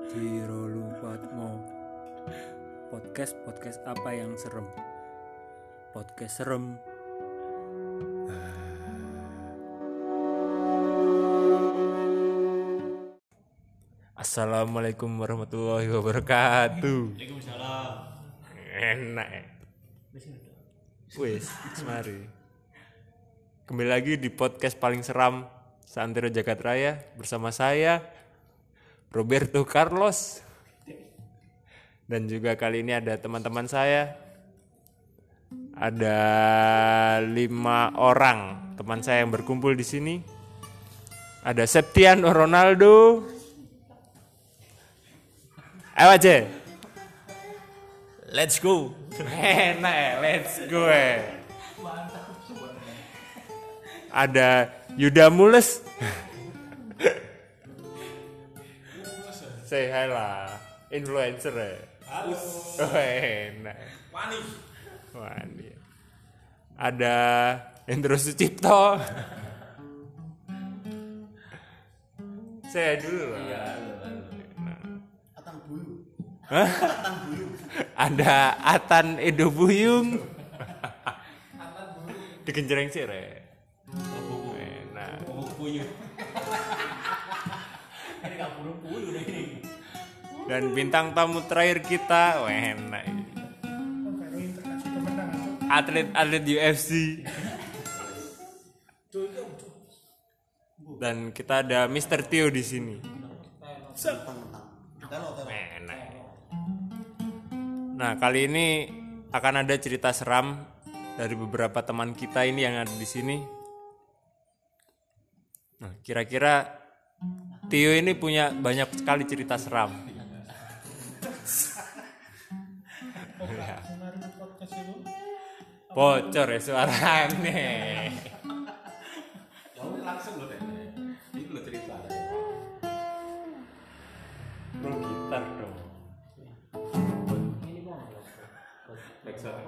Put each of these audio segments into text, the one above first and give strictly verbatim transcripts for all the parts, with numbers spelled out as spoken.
Jiro Lupatmo. Podcast podcast apa yang serem? Podcast serem. Assalamualaikum warahmatullahi wabarakatuh. Waalaikumsalam. Enak. Wis, mari. Kembali lagi di podcast paling seram Santero Jagat Raya bersama saya Roberto Carlos. Dan juga kali ini ada teman-teman saya. Ada lima orang teman saya yang berkumpul di sini. Ada Septiano Ronaldo. Ayo aja. Let's go. Enak, let's go. Eh. Ada Yuda Mules. Say hi lah, influencer ya. Halo. Oh, enak. Wani. Wani. Ada Hendro Sucipto. Saya dulu lah. Iya. Atang bulu. Hah? Atang bulu. Ada Atan Edo Buyung. Atang bulu. Digenjreng sih re. Enak. Mau puyuh. Ini enggak burung puyuh deh ini. Dan bintang tamu terakhir kita, wah enak. Atlet-atlet U F C. Dan kita ada mister Tio di sini. Enak. Nah, kali ini akan ada cerita seram dari beberapa teman kita ini yang ada di sini. Nah, kira-kira Tio ini punya banyak sekali cerita seram. Ya. Bocor ya suaranya. Ya udah langsung loh deh. Ini lo cerita. Bro gitar dong. Backsound.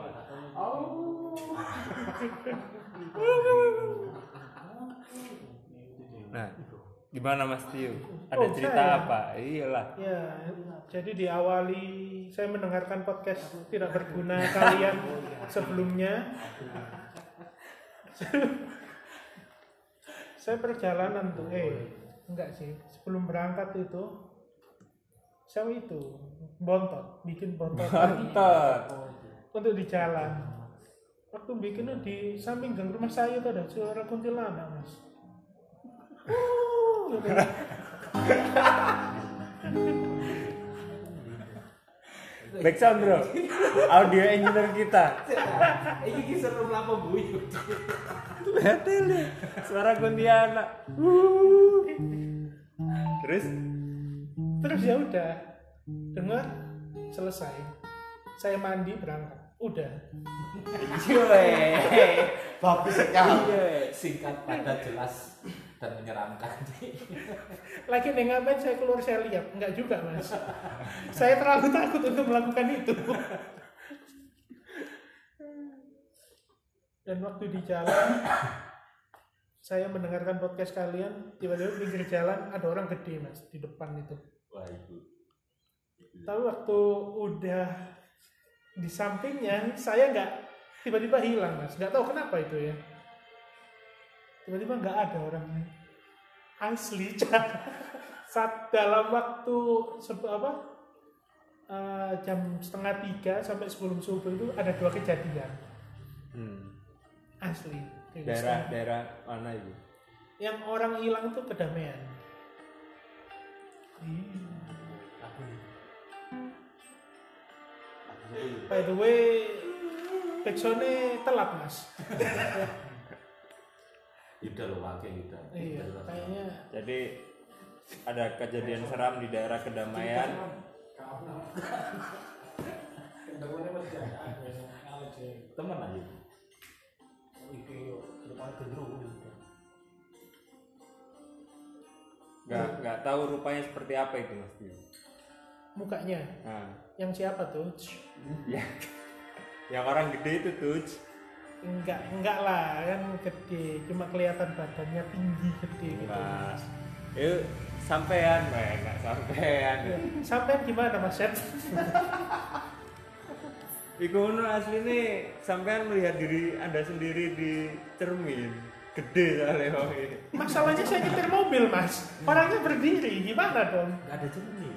Nah, gimana Mas Tio? Ada Oh, cerita saya? apa? Iyalah. Ya, jadi diawali saya mendengarkan podcast tidak berguna kalian sebelumnya. Saya perjalanan tuh, eh enggak sih, sebelum berangkat itu saya itu bontot, bikin bontot Bontot. untuk di jalan. Waktu bikinnya di samping gang rumah saya itu ada suara kuntilanak, Mas. Uh, gitu. Backsound bro. Audio engineer kita. Ini kisah serem apa buyuh? Betul deh. Suara kuntilanak. Uh. Terus Terus ya udah, dengar, selesai. Saya mandi berangkat. Udah. Cuy. Bagus sekali. Singkat, padat, jelas dan menyeramkan. Lagi nih ngapain saya keluar saya lihat? Enggak juga mas. Saya terlalu takut untuk melakukan itu. Dan waktu di jalan, saya mendengarkan podcast kalian. Tiba-tiba di pinggir jalan ada orang gede mas di depan itu. Wah itu. Tapi waktu udah di sampingnya, saya nggak tiba-tiba hilang mas. Nggak tahu kenapa itu ya. Tiba-tiba nggak ada orangnya. Asli. Saat dalam waktu se- apa uh, jam setengah tiga sampai sebelum subuh itu ada dua kejadian. hmm. Asli. daerah-daerah mana itu? Yang orang hilang itu kedamaian. Hmm. By the way, backsoundnya telat mas. Udah lo pakai udah. Iya, kayaknya. Jadi ada kejadian seram di daerah Kedamaian. Teman aja. Gak nggak tahu rupanya seperti apa itu Mas Tio. Mukanya. Nah, Yang siapa tuh? ya. Yang orang gede itu tuh. Enggak, enggak lah, kan gede. Cuma kelihatan badannya tinggi gede gitu. Enggak. Yuk sampean, eh enggak sampean. Sampean gimana Mas Sep? Iku ngono asline sampean melihat diri Anda sendiri di cermin. Gede soalnya wong ini. Masalahnya saya nyetir mobil Mas, orangnya berdiri, gimana dong? Nggak ada cermin.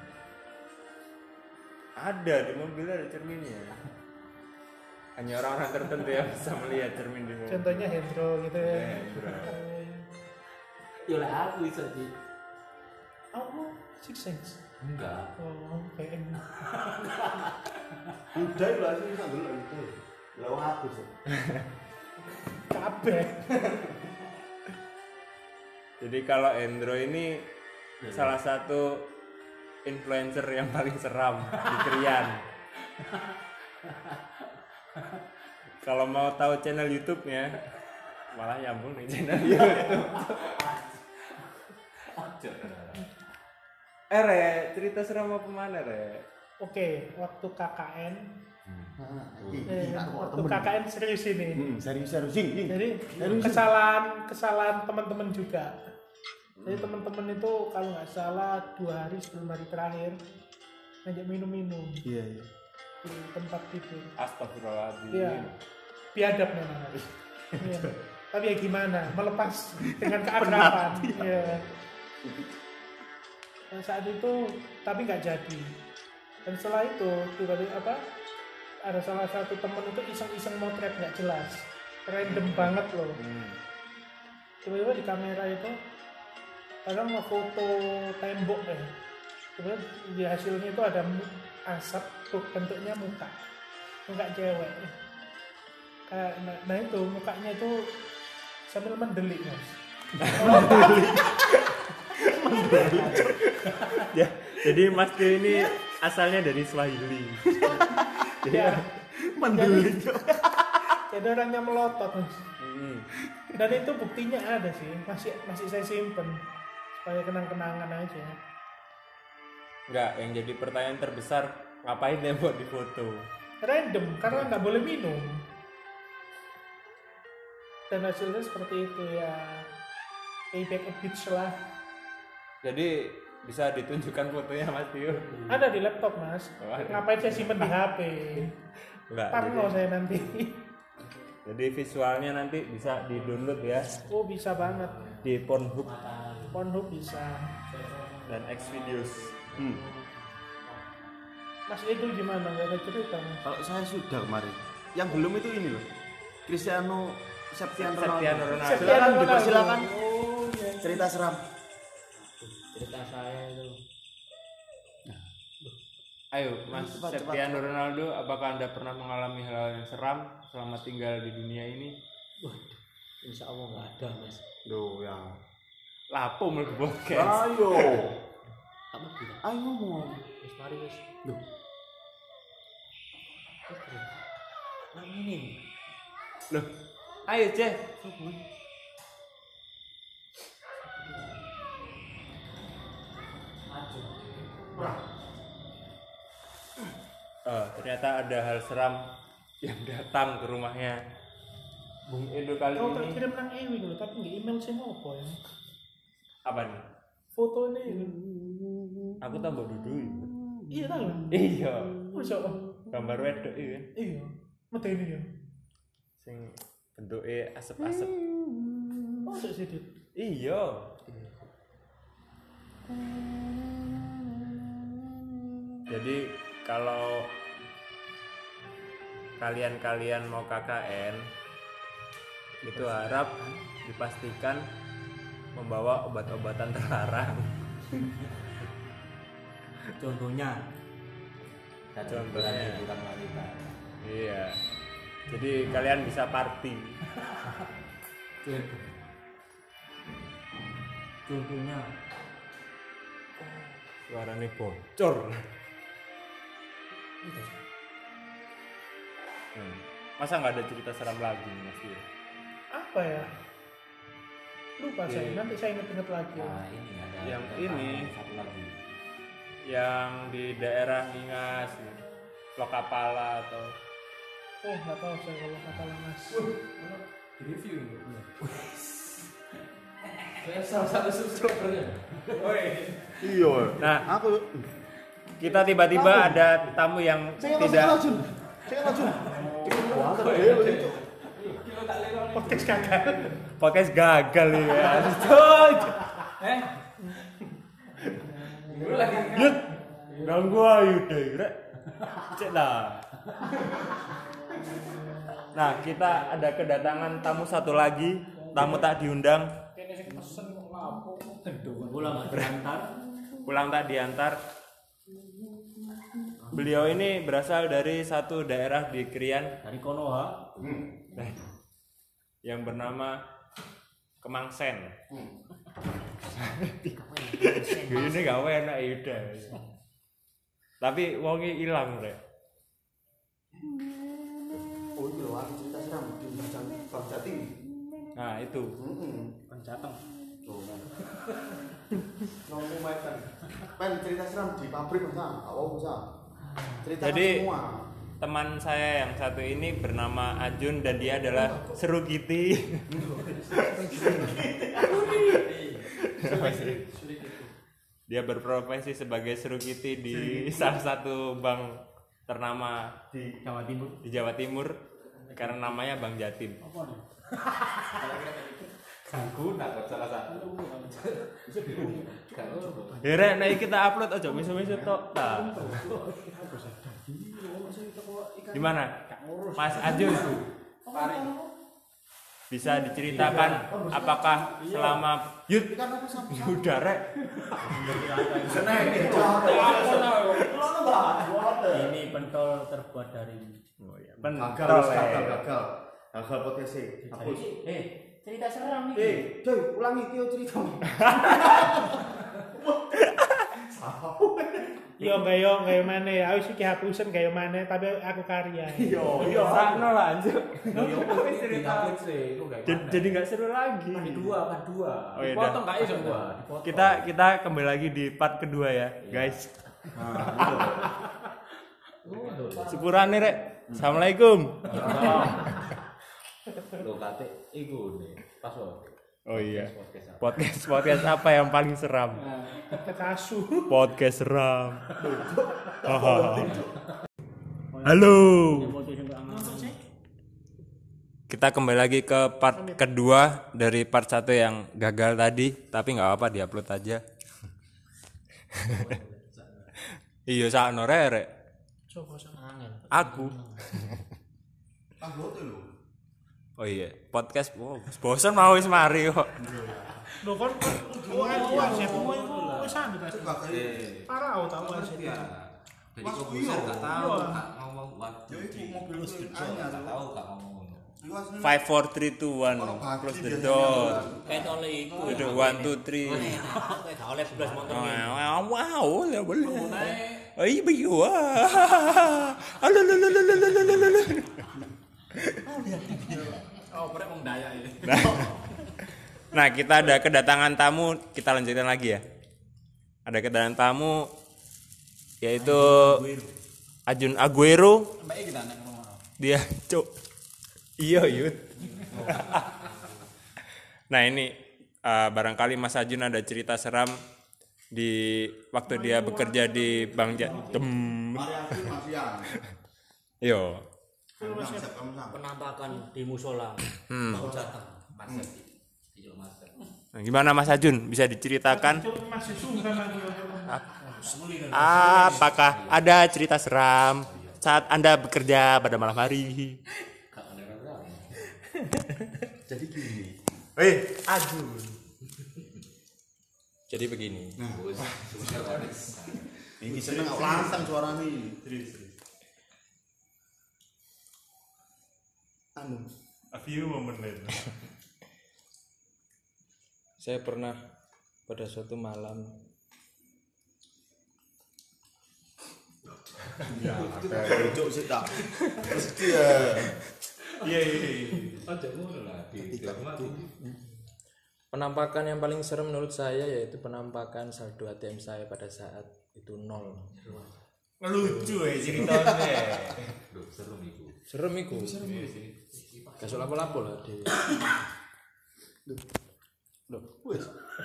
Ada di mobil ada cerminnya. Hanya orang-orang tertentu yang bisa melihat cermin di mobil. Contohnya Hendro gitu ya. Ya, Hendro. Ya lah aku bisa di. Oh, Six Sense. Enggak. Oh, P M. Udah lah sih bisa dulu itu. Lah wong aku sih. Kabeh. Jadi kalau Hendro ini salah satu influencer yang paling seram di Krian. Kalau mau tahu channel YouTube-nya, malah nyambung nih channel YouTube. Eh, Re, cerita seram apa mana, Re? Oke, waktu K K N, Iki eh, aku kok waktu temen. K K N serius ini. Hmm, serius serius sing. sing. Jadi Serius. kesalahan kesalahan teman-teman juga. Jadi teman-teman itu kalau nggak salah dua hari sebelum hari terakhir ngajak minum-minum Iya, iya. di tempat tidur. Astagfirullahaladzim. Iya, biadab memang. Iya. Tapi ya gimana? Melepas dengan keakraban. Iya. Dan saat itu tapi nggak jadi. Dan setelah itu tiba-tiba apa? Ada salah satu temen itu iseng-iseng motret nggak jelas, random banget loh. Hmm. Tiba-tiba di kamera itu kadang ngefoto tembok ya. Kemudian di hasilnya itu ada mu- asap tuh bentuknya muka, muka cewek. Kayak nah, nah itu mukanya itu sambil mendelik mas. Ya, jadi Mas Tio ini asalnya dari Swahili. Ya, Mendelik. jadi orangnya melotot mas. Hmm. Dan itu buktinya ada sih, masih masih saya simpen supaya kenang-kenangan aja. Enggak, yang jadi pertanyaan terbesar ngapain dia buat di foto? Random karena nggak boleh minum. Dan hasilnya seperti itu ya. Payback a bitch lah. Jadi bisa ditunjukkan fotonya Mas Tio? Ada di laptop mas. Oh, ada. Ngapain saya simpen di H P? Enggak. Parno Jadi, saya nanti. jadi visualnya nanti bisa di-download ya Oh bisa banget. di Pornhub Pornhub bisa. dan Xvideos. Hmm. Mas itu gimana? Gak ada cerita mas? Kalau saya sudah kemarin. Yang belum itu ini loh. Cristiano Septian Ronaldo. Septiano Ronaldo. Silakan dipersilakan. Oh iya. Cerita seram. Cerita saya itu. Ayo Mas Cepat, cepat. Septiano Ronaldo, apakah Anda pernah mengalami hal yang seram selama tinggal di dunia ini? Waduh, insya Allah nggak ada mas. Loh ya. Lapo mlebu podcast. Ayo. Apa bilang? Ayo ngomong. Wis mari wis. Loh. Nah ini. Loh, ayo Ceh. Oh, ternyata ada hal seram yang datang ke rumahnya Bung Edo kali Kau tak ini. kirim nang Ewi dulu, tapi nggak email sih apa ya? Apa nih? Foto ini. Aku tambah dudui. Iya tahu. Iya, Masa? gambar wedok iya. Iya. Mata ini ya. Sing bentuknya asap-asap. Masa sih Dit? Iya. Jadi kalau kalian-kalian mau K K N itu harap dipastikan membawa obat-obatan terlarang. Contohnya. Contohnya. Hiburan wanita. Iya. Jadi kalian bisa party. Contohnya. Suaranya bocor. Hmm. Masa nggak ada cerita seram lagi nih Mas Tio? Apa ya? Lupa saya. Iya. Nanti saya inget-inget lagi. Nah ini ada. Yang ada ini. Satu lagi. Yang di daerah Ningas, Lokapala atau Oh nggak tahu saya kalau kata mas. Review. salah satu subscribernya. Iya. Nah, Aku kita tiba-tiba ada tamu yang saya tidak lajun. Saya lajun. Itu Podcast gagal. podcast gagal ini ya. Cok. Eh. Gue lagi Yuk. Ganggu ayo deh, Rek. Cek lah. Nah, kita ada kedatangan tamu satu lagi, tamu tak diundang, pulang diantar. pulang tak diantar. Beliau ini berasal dari satu daerah di Krian Dari Konoha. eh, yang bernama Kemangsen. Ini gak enak ya udah. Tapi wonge ilang, Rek. Oh iya, aku cerita seram di Bang Jatim. Nah, itu. Heeh. Pencateng. Oh. Ngomong makan. Pen cerita seram di pabrik Mas. Awak Mas. Cerita Jadi- semua. Teman saya yang satu ini bernama Ajun dan dia adalah Seru Kiti. Dia berprofesi sebagai Seru Kiti di salah satu bank ternama Di Jawa Timur. di Jawa Timur karena namanya Bank Jatim. Apa nih? Guna kok salah satu. Bisa diurus. Hera, nah kita upload aja misu-misu tok ta. Gimana? Mas Ajun bisa diceritakan apakah selama yud Kan aku sampai udah rek Ini pentol terbuat dari gagal, gagal, gagal. Gagal podcast sih. Hapus. Eh, cerita seram nih. Eh, coy, ulangi Tio cerita. Yo gayo gayo mana ya? Aku sih hapusan gayo mana tapi aku karya. Iya, iya sakno lah anjir. Cerita sih, lu enggak. Jadi- jadi nggak seru lagi. Ada dua, kan dua. Oh, iya, Dipotong dah. enggak iso gua. Dipotong. Kita kita kembali lagi di part kedua ya guys. Sepurane rek. Assalamualaikum. Lo kate iku nih, password. Oh iya. Podcast apa? Podcast podcast apa yang paling seram? Kekasu. Podcast seram. Hahaha. Halo. Kita kembali lagi ke part kedua dari part satu yang gagal tadi, tapi nggak apa-apa diupload aja. Iya sakno rek. Coba sama angin. Aku. Anggote lho. Oh iya, podcast. Wow, bosan mau wis mari kok. Lo kan U S ya, mau itu wis anu ta. Parah tau U S ya. Jadi komputer gak tahu Iya. gak ngomong waktu Ya itu di mobil close the door gak tahu gak ngomong ngono. Five, four, three, two, one. Close the door. Kayak oleh iku. Udah one, two, three. Kayak oleh sebelas motor. Wow, wow, ya boleh. Oh iya, iya. Halo, halo, halo, halo, halo, halo. Oh, mereka mau daya ini. Nah, kita ada kedatangan tamu, kita lanjutkan lagi ya. Ada kedatangan tamu yaitu Ajun Aguero. Mbak kita nek ngomong. Dia, cuk. Iya, Yud. Nah, ini uh, barangkali Mas Ajun ada cerita seram di waktu dia bekerja di Bank Jatim. Mari aku Mas Yang. Yo. Penampakan di musola. Hmm. Mau jatah. Master di master. Nah, gimana Mas Ajun? Bisa diceritakan? Masih sungkan aku. Apakah ada cerita seram saat Anda bekerja pada malam hari? Jadi gini. Eh, Ajun. Jadi begini. Ini seneng aku lantang suaranya. Anu. A few moment later. Saya pernah pada suatu malam Ya, cuk sik tak. Mesti ya. Iya, iya, iya. Aja ngono lah di mati. Penampakan yang paling serem menurut saya yaitu penampakan saldo A T M saya pada saat itu nol. Lucu ya ceritanya. Loh, seru iku. Serem iku. Kasih lapo-lapo lah di. Loh, wis.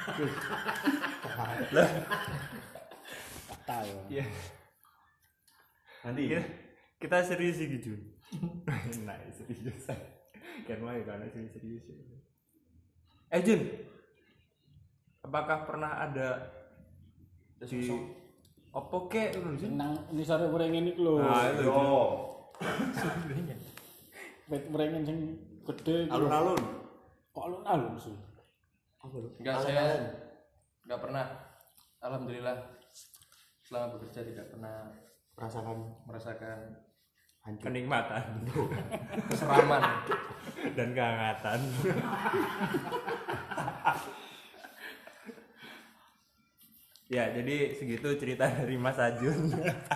Tahu. Iya. Nanti Kita, kita serius sih gitu. Nah, serius. Kan mau kan serius. Eh Jun, apakah pernah ada di opo kek ngono sih? Nang ini sore merengin iki lho. Nah, itu. yo Bet merengin sing gede iki lho. alun-alun. Kok alun-alun sih? Enggak, saya enggak pernah. Alhamdulillah selama bekerja tidak pernah Rasakan merasakan Kenikmatan keseraman. dan kehangatan. Ya, jadi segitu cerita dari Mas Ajun.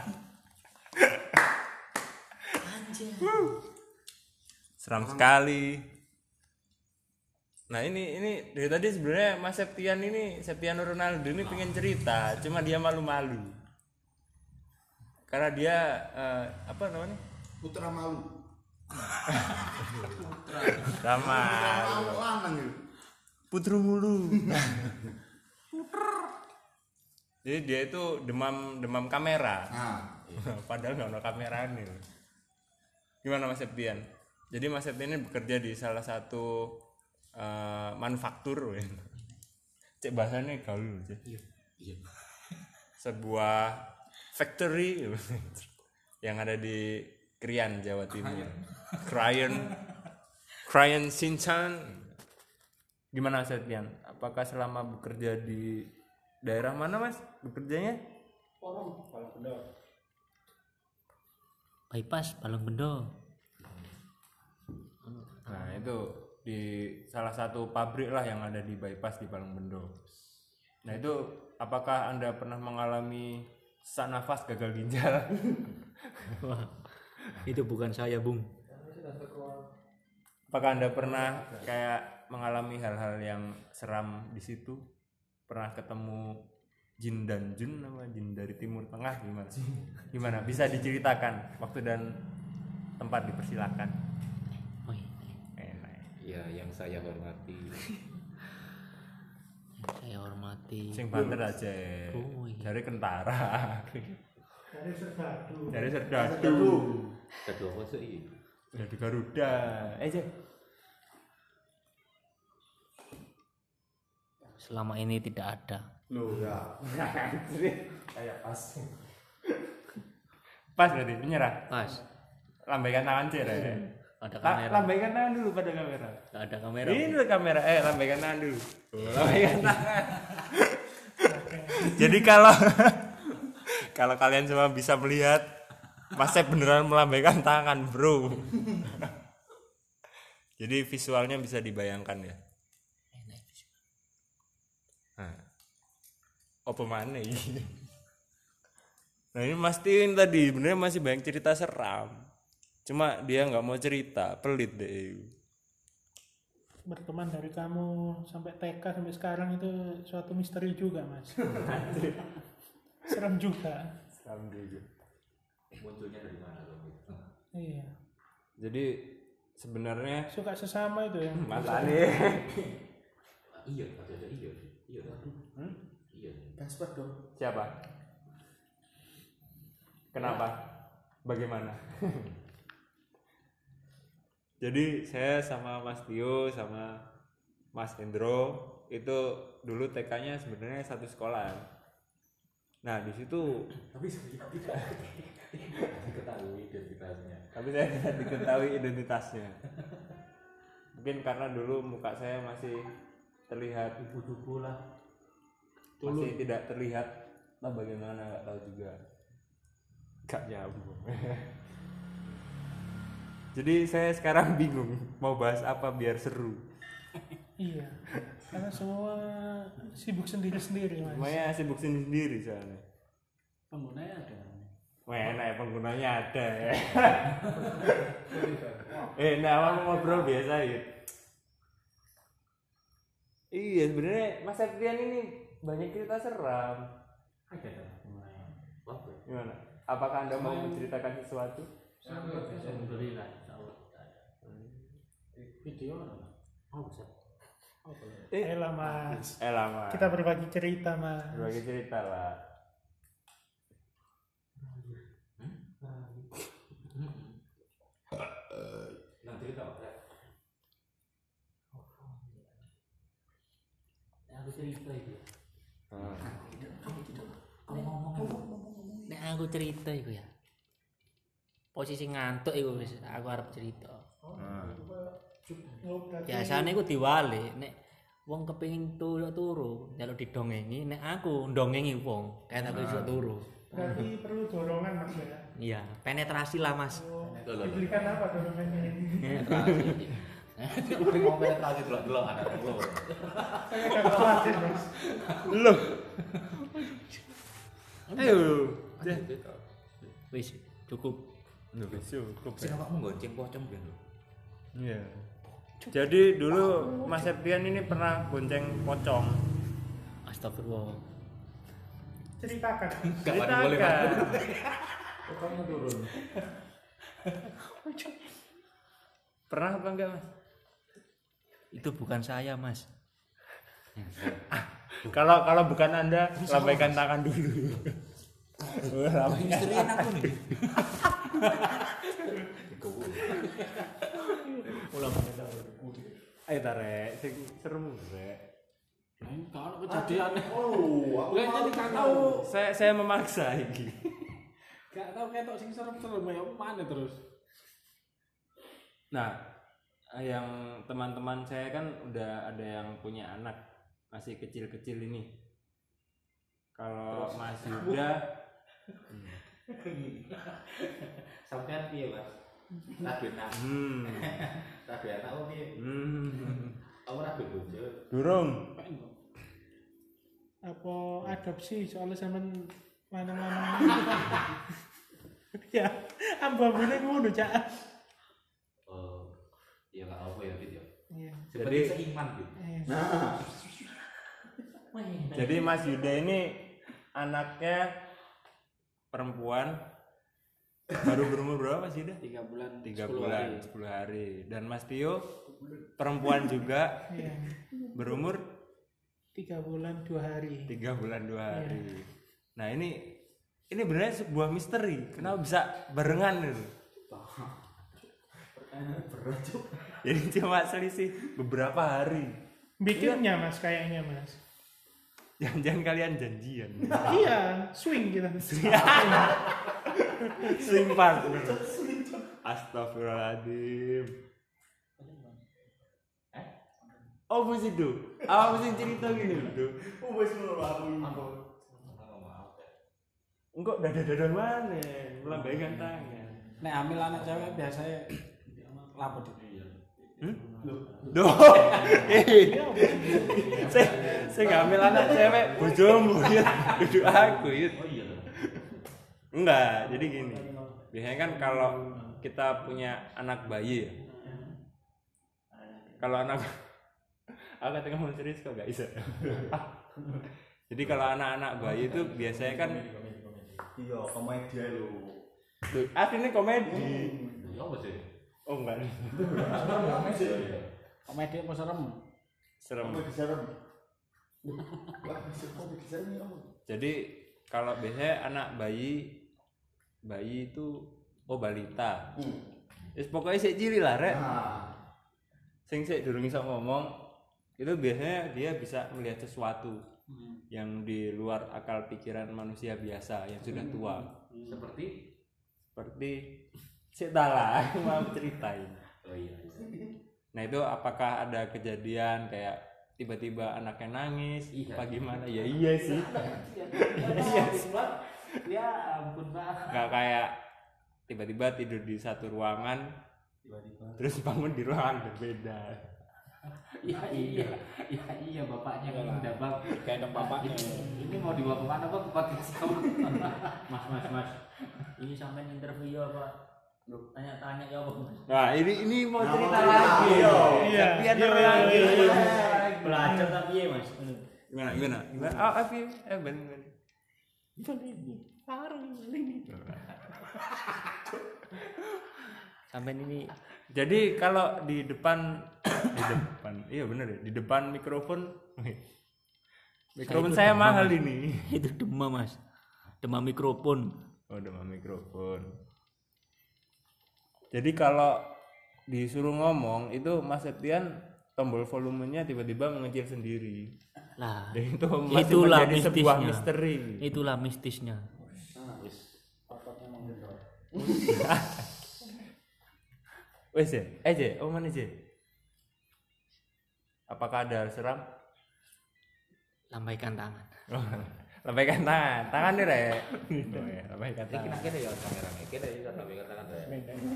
Seram sekali. Nah ini ini dari tadi sebenarnya Mas Septian ini Septiano Ronaldo ini pengen cerita, cuma dia malu-malu. Karena dia eh, apa namanya? Putra malu. Sama Malu lanang itu. Putru mulu. Jadi dia itu demam demam kamera. Nah, Padahal nggak ada kamera nih. Gimana Mas Septian? Jadi Mas Septian ini bekerja di salah satu eh, manufaktur, weh. Cek bahasanya gaul, cek. iya. Sebuah factory yang ada di Krian, Jawa Timur. Krayan, Krayan Sinchan. Gimana Mas Septian? Apakah selama bekerja di daerah mana Mas bekerjanya? Bypass Balong Bendo. Nah itu di salah satu pabrik lah yang ada di bypass di Palangbendo. Nah itu apakah Anda pernah mengalami sesak nafas gagal ginjal? Wah. Itu bukan saya, Bung. Apakah Anda pernah kayak mengalami hal-hal yang seram di situ? Pernah ketemu jin dan jun nama jin dari Timur Tengah gimana sih? Gimana? Bisa diceritakan waktu dan tempat dipersilakan. Wih, Enak. Ya, yang saya hormati. saya hormati. Sing banter aja. Oh, iya. Dari kentara. Dari serdadu. Dari serdadu. Kedua apa sih? Dari Garuda. Eh, Cek. Selama ini tidak ada. Loh ya. Kayak pas. Pas berarti menyerah. Pas. Lambaikan tangan Cek. Ada La- kamera. lambaikan tangan dulu pada kamera. Nggak ada kamera. Ini dulu kamera. Eh, lambaikan tangan dulu. Lambaikan tangan. Jadi kalau kalau kalian semua bisa melihat Mas Sep beneran melambaikan tangan, bro. Jadi visualnya bisa dibayangkan ya. Nah, apa mana ini? Nah ini Mas Tin tadi sebenarnya masih banyak cerita seram. Cuma dia nggak mau cerita, pelit deh. Berteman dari kamu sampai T K sampai sekarang itu suatu misteri juga, Mas. Serem juga. Seram juga. Munculnya dari mana loh? Iya. Jadi sebenarnya Suka sesama itu ya. Mas Ani. Iya, ada ada iya. Iya. Hmm? Iya. Kasper dong. Siapa? Kenapa? Bagaimana? Jadi saya sama Mas Tio sama Mas Hendro itu dulu T K-nya sebenarnya satu sekolah. Nah di situ Tapi saya tidak diketahui identitasnya. tapi saya tidak diketahui identitasnya. Mungkin karena dulu muka saya masih terlihat ibu-ibu lah, masih tidak terlihat lah bagaimana nggak tahu juga, nggak nyambung. Jadi saya sekarang bingung mau bahas apa biar seru. Iya. Karena semua sibuk sendiri-sendiri, Mas. Semuanya sibuk sendiri soalnya. Penggunanya ada. Wah enak ya penggunanya ada ya. eh nah awal ngobrol biasa ya. Iya sebenarnya Mas Septian ini banyak cerita seram. Ada. Wah, Gimana? Apakah Anda mau menceritakan sesuatu? Alhamdulillah. Video. Oh, bisa. Ayolah mas, Eh lama. kita berbagi cerita mas. berbagi cerita lah. Nah cerita apa? Aku cerita itu. Nek aku cerita iku ya. Posisi ngantuk iku wis aku arep cerita. Biasane iku diwali nek wong kepengin turu-turu njaluk didongengi, nek aku ndongengi wong, kayak aku iso turu. Berarti perlu dorongan mas ya. Iya, penetrasi lah Mas. Dibelikan apa dorongannya ini? Udah mau penetrasi dulu-dulu ada dulu. Saya nggak khawatir mas. Loh. Ayo. Wis cukup. Loh, cukup. Sing awakmu gonceng pocong ben lho. Iya. Jadi dulu Mas Septian ini pernah bonceng pocong. Astagfirullah. Ceritakan. Gak wani boleh Ceritakan. Pocongnya turun. Pernah apa enggak Mas? Itu bukan saya, Mas. Kalau kalau bukan Anda, lambaikan tangan dulu. Misterian aku nih. Ayo tarik, sing serem rek. Kalau kejadian oh, aku jadi gak tahu. Saya saya memaksa iki. Gak tahu ketok sing serem-serem ya mana terus. Nah, yang teman-teman saya kan udah ada yang punya anak masih kecil-kecil ini. Kalau Mas Yuda Sampean piye, Mas? Rabi anak. hmm, Rabi anak opo piye? hmm, Aku rabi bojo. durung. Apa adopsi soalnya sampean mana-mana. Ya, ambabune ngono cak. Oh. Ya enggak apa ya, Dit ya. Iya. Jadi seiman, Dit. Iya. Jadi Mas Yuda ini anaknya perempuan baru berumur berapa Mas Yuda? tiga bulan tiga sepuluh bulan, hari. sepuluh hari. Dan Mas Tio perempuan juga Iya. berumur Tiga bulan dua hari. tiga bulan dua hari. Nah ini ini benar sebuah misteri. Kenapa bisa barengan itu? Ini cuma selisih beberapa hari. Bikinnya mas kayaknya mas. Jangan-jangan kalian janjian. Iya, swing kita. Swing partner. Astagfirullahaladzim. Oh mesti itu. Apa mesti cerita gini tuh? Oh mesti aku. Enggak dada-dada mana? Melambaikan tangan. Nek hamil anak cewek biasanya lapor di Hmm? Duh. Saya saya ngambil anak cewek bojomu ya. Duduk aku ya. Oh iya. Enggak, jadi gini. Biasanya kan kalau kita punya anak bayi ya. Kalau anak aku tengah mau serius kok gak bisa. Jadi kalau anak-anak bayi itu biasanya kan Iya, komedi lho. tuh, aslinya komedi. Ya apa sih? Oh enggak. komedi apa serem? Serem. Komedi serem. Wah, bisa komedi serem ya kamu. Jadi kalau biasanya anak bayi bayi itu oh balita. Wis pokoknya sik cili lah rek. Nah, Sing sik durung iso ngomong itu biasanya dia bisa melihat sesuatu yang di luar akal pikiran manusia biasa yang sudah tua. Seperti Seperti sik lah aku mau ceritain. oh iya. Nah itu apakah ada kejadian kayak tiba-tiba anaknya nangis Iya. apa gimana? Ya iya sih. Iya sih. Ya ampun, Pak. Nggak kayak tiba-tiba tidur di satu ruangan terus bangun di ruangan berbeda. Iya iya. Iya iya bapaknya yang udah Bang. Kayak bapaknya. Ini mau dibawa kemana Bang? Ke podcast kamu. Mas, Mas, Mas. Ini sampai interview apa? Tanya-tanya ya apa, Mas? Nah ini ini mau cerita cerita lagi. lagi. Iya. Biar Iya, lagi. iya, iya. Belajar tapi ya, Mas. Gimana gimana? Gimana? Oh, apa? Eh ben ben. Sampai ini Jadi kalau di depan di depan iya bener ya, di depan mikrofon mikrofon saya, itu mahal demam, ini. Itu demam Mas. Demam mikrofon. Oh, demam mikrofon. Jadi kalau disuruh ngomong itu Mas Septian tombol volumenya tiba-tiba mengecil sendiri. Lah, Dan itu masih itulah menjadi sebuah mistisnya. misteri. Itulah mistisnya. Wes ya, eh Je, oh mana Je? Apakah ada seram? Lambaikan tangan. Oh, lambaikan tangan, tangan nih Rek. Oh ya, lambaikan tangan. Kira ya kamera, kira ya sampai katakan saya.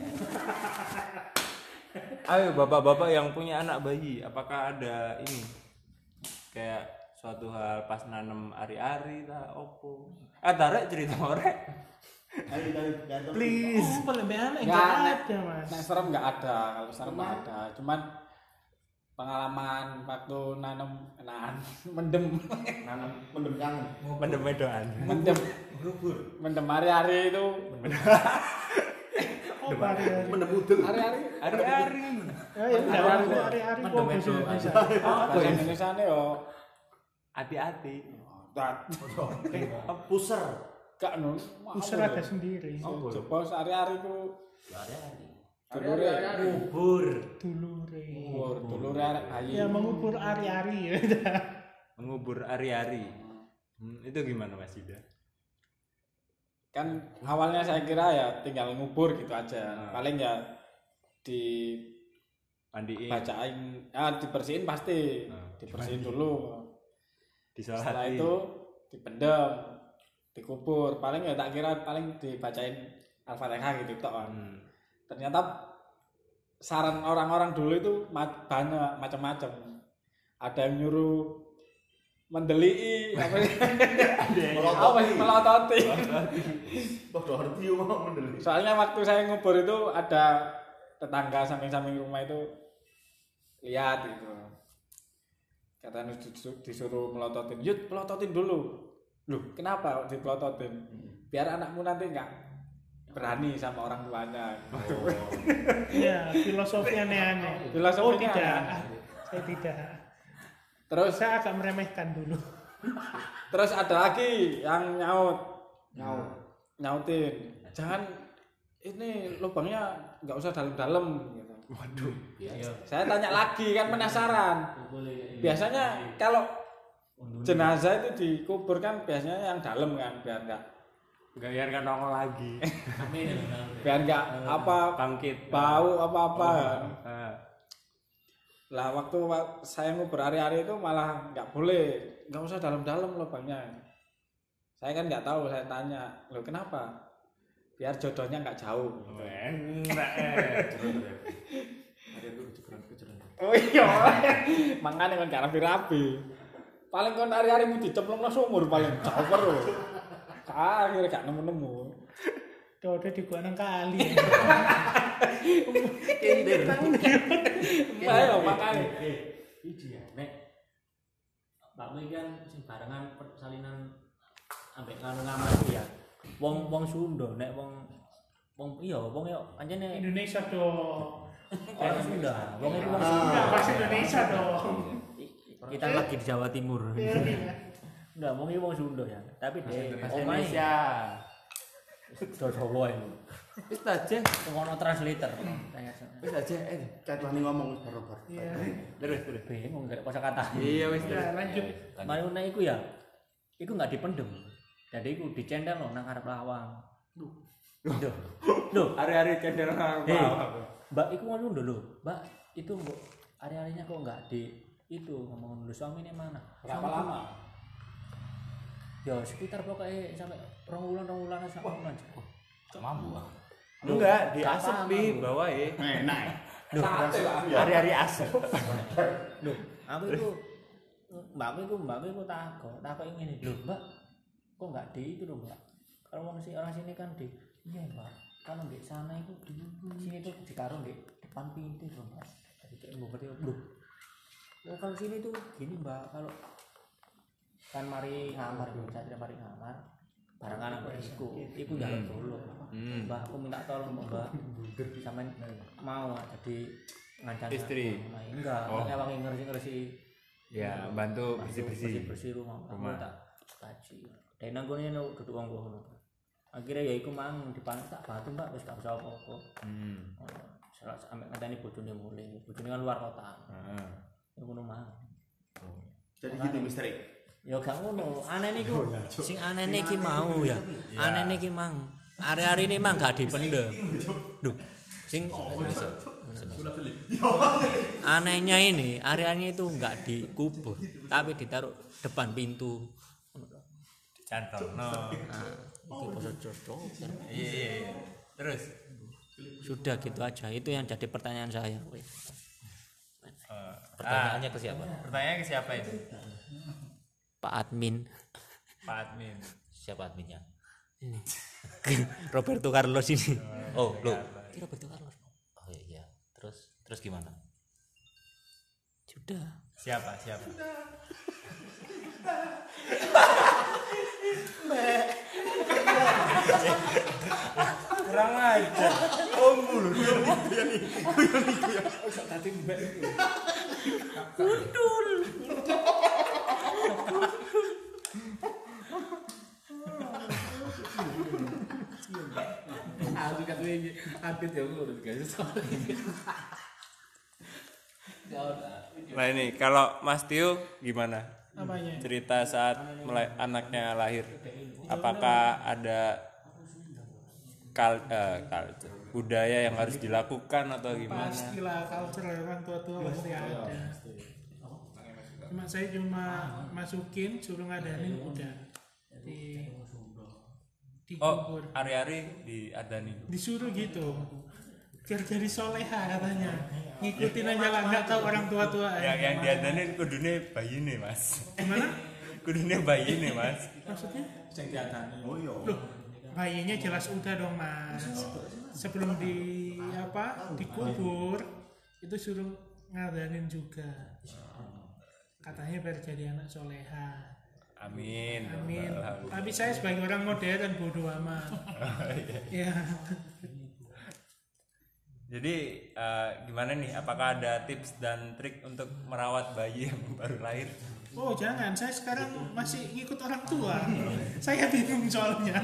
Ayo bapak-bapak yang punya anak bayi, apakah ada ini kayak suatu hal pas nanem ari-ari lah, opo? Ah, tarik cerita orek. Ayo kita lihat. Please. Oh, pelembahan Nggak, enggak nek- ada, Mas. Nek serem nggak ada, kalau serem nggak ada. Cuman pengalaman waktu nanam nan mendem Nanam mendem kangen. Mendem medoan. mendem mendem hari-hari itu Oh, hari-hari. Mendem udel. hari-hari Ari-ari. Ya, ya, enggak Hari-hari ada kok. hari-hari Mendem kok itu, bahasa Indonesia. bahasa Indonesia nih yo Hati-hati. dat Puser. gak nun User ada sendiri. coba hari-hari itu Dulure kubur Dulure. kubur dulure arek bayi Ya mengubur ari-ari ya. Mengubur ari-ari. Hmm, itu gimana Mas Yuda? kan awalnya saya kira ya tinggal ngubur gitu aja paling ya Mandiin, dibacain ah dibersihin pasti dibersihin dulu disolati. setelah itu dipendam dikubur paling ya tak kira paling dibacain Al-Fatihah gitu tok kan. Hmm. Ternyata saran orang-orang dulu itu ma- banyak macam-macam ada yang nyuruh mendelii apa sih apa sih melototi Padha ngerti yo mau mendel. soalnya waktu saya ngubur itu ada tetangga samping-samping rumah itu lihat gitu katanya disuruh, disuruh melototin yuk pelototin dulu loh kenapa kok dipelototin biar anakmu nanti nggak berani sama orang tuanya gitu. Ya, filosofinya aneh-aneh. Filosofinya Oh, tidak. aneh. Saya tidak. terus Saya agak meremehkan dulu. terus ada lagi yang nyaut nyaut nyautin jangan ini lubangnya nggak usah dalam-dalam gitu. Waduh. Saya tanya lagi kan penasaran biasanya kalau jenazah itu dikubur kan biasanya yang dalam kan biar nggak Enggak biar kan nongol lagi. biar nggak apa Bangkit. bau apa-apa Ah. lah waktu wa- saya ngubur hari-hari itu malah nggak boleh nggak usah dalam-dalam lubangnya saya kan nggak tahu saya tanya lo kenapa biar jodohnya nggak jauh gitu. Enak. Oh iya makanya kan gak rapi-rapi paling kan hari-hari mu dicemplung nang sumur paling caper lho akhirnya gak nemu-nemu Udah di gua nang kali. Kindir. ayo makanya Iki ya, nek Mbak Mei kan sing barengan persalinan ambek karo ngamal ya. Wong wong Sunda nek wong wong iya wong yo pancene Indonesia dong. orang Sunda. Wong itu wong Enggak, Sunda. bahasa Indonesia dong. Kita lagi di Jawa Timur. Iya, iya. Enggak, wong iki wong Sunda ya. Tapi dek Bahasa omahe Indonesia. Jawa itu. Wis aja. Ngono translator. Wis aja. Eh, Kayak wani ngomong baru-baru. Iya. terus terus. Bingung gak kosakata. Iya wis terus. Ya, lanjut. Mari nek iku ya. Iku enggak dipendem. Jadi iku dicendel loh nang arep lawang. Duh. Duh. Duh, Hari-hari cendera apa? Hei, Mbak, iku ngomong dulu, Mbak, itu mbok hari-harinya kok enggak di itu ngomong dulu suami ini mana? berapa lama Ya sekitar pokoknya sampai rong wulan rong wulan sampai bulan. Gak mampu ah. Enggak, di Gak asap paham di aku. bawah ya. Enak. Duh, Hari-hari asap. Duh, aku itu Mbak itu Mbak itu takut, takut ini lho, Mbak. Kok enggak di itu loh, Mbak? Kalau orang sini orang sini kan di iya, Mbak. Kalau di sana itu di sini tuh ditaruh di depan pintu loh, Mbak. Jadi kayak mau berarti loh. Oh, kalau sini tuh gini, Mbak, kalau kan mari ngamar dulu, saya tidak mari ngamar. barang anak iku iku njaluk tolong. Mbah aku minta tolong Mbah. Sampeyan mau jadi ngancani Istri? aku. Nah, enggak, Oh. ngewangi ngersi-ngersi Ya, bantu bersih-bersih. bersih rumah. Rumah. Aku tak kaji. Dan nang gone no duduk wong ngono. Akhirnya ya iku mang dipanen tak batu Mbak wis gak usah apa-apa. Hmm. Salah sampe ngenteni bojone mulai. Bojone kan luar kota. Heeh. Ya ngono mang. Jadi gitu misteri. Ya gak ngono. Aneh niku sing aneh iki mau ya. Aneh iki mang. Hari-hari ini mang gak dipendem. Duh. Sing anehnya ini areanya itu enggak dikubur tapi ditaruh depan pintu. Dicantelno. Nah, itu basa cocok. Iya iya iya. Terus Sudah gitu aja. Itu yang jadi pertanyaan saya. Wih. eh, Pertanyaannya ke siapa? pertanyaannya ke siapa itu? Pak Admin. Pak Admin. Siapa adminnya? Roberto Carlos ini. Oh, lo. Ini Roberto Carlos. Oh iya. Terus terus gimana? Sudah. Siapa? Siapa? Kurang ajar. Aku katanya update ya ngono guys. Nah ini kalau Mas Tio gimana? Apanya? Cerita saat mulai anaknya lahir. Apakah ada kal eh, culture, budaya yang harus dilakukan atau gimana? Pastilah culture orang tua-tua pasti ada. Cuma saya cuma masukin suruh ngadain udah di Oh, dikubur. hari-hari diadani. Disuruh gitu. Biar jadi soleha katanya. Ngikutin aja lah, nggak tahu orang tua-tua. Yang yang diadani kudune bayi nih mas. Gimana? Kudune bayi nih mas. Maksudnya? Sing diadani. Oh iya. Loh, bayinya jelas udah dong mas. Sebelum di apa dikubur itu suruh ngadain juga. Katanya biar jadi anak soleha. Amin. Amin. Alhamdulillah. Tapi saya sebagai orang modern bodoh amat. Ya. Jadi eh, gimana nih? Apakah ada tips dan trik untuk merawat bayi yang baru lahir? Oh jangan, saya sekarang masih ngikut orang tua. Saya bingung soalnya.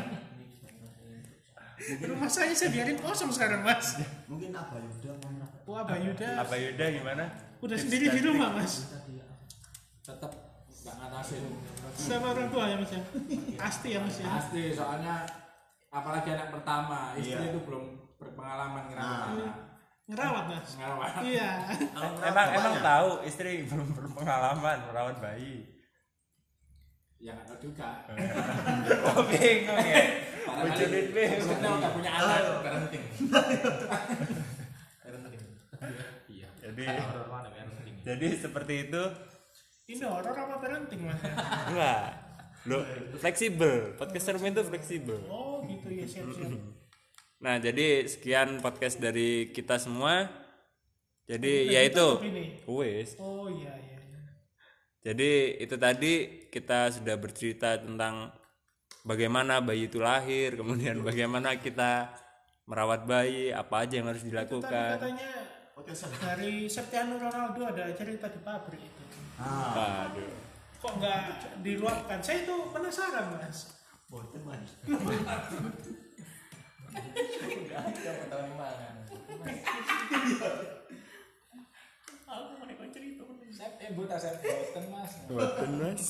Rumah saya saya biarin kosong sekarang mas. Mungkin Abah Yuda mau Oh Abah Yuda Apa Yuda gimana? udah Tips sendiri dan di trik? rumah mas. Tetap enggak ngatasin. Sama orang tua ya mas ya. Pasti ya mas ya. Pasti soalnya apalagi anak pertama, istri Iya. itu belum berpengalaman ngerawat anak. Ngerawat mas. Ngerawat. Iya. Emang emang tahu istri belum berpengalaman merawat bayi. Ya nggak tahu juga. Oh bingung ya. Bocorin maksudnya udah punya anak, parenting. Parenting. Iya. Jadi Horor mana parenting. jadi seperti itu. Ini horor apa parenting mas? Enggak. Lo fleksibel. Podcast Sermen itu fleksibel. Oh gitu ya siap-siap. Nah, jadi sekian podcast dari kita semua. Jadi Udah yaitu ditutup ini? wes. Oh iya iya. iya. Jadi itu tadi kita sudah bercerita tentang bagaimana bayi itu lahir, kemudian bagaimana kita merawat bayi, apa aja yang harus Itu tadi dilakukan. katanya dari Cristiano Ronaldo ada cerita di pabrik itu. Aduh. Kok nggak diluapkan? Saya itu penasaran mas. Eh, buta saya boten Mas. Buatan mas.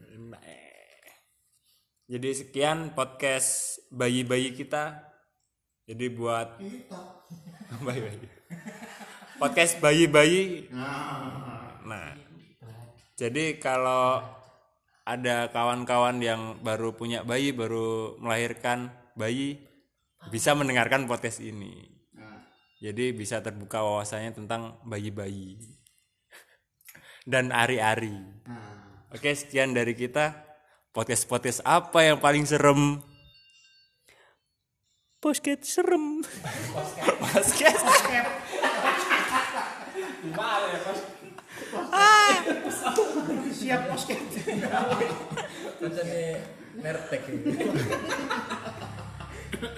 Jadi sekian podcast bayi-bayi kita. Jadi buat bayi-bayi. Podcast bayi-bayi. Nah, jadi kalau ada kawan-kawan yang baru punya bayi, baru melahirkan bayi, bisa mendengarkan podcast ini. Jadi bisa terbuka wawasannya tentang bayi-bayi dan ari-ari. Oke, sekian dari kita. Podcast-podcast apa yang paling serem? Podcast serem. Podcast. Gimana ya, Mas? Siap posket. Jadi Nertek ini.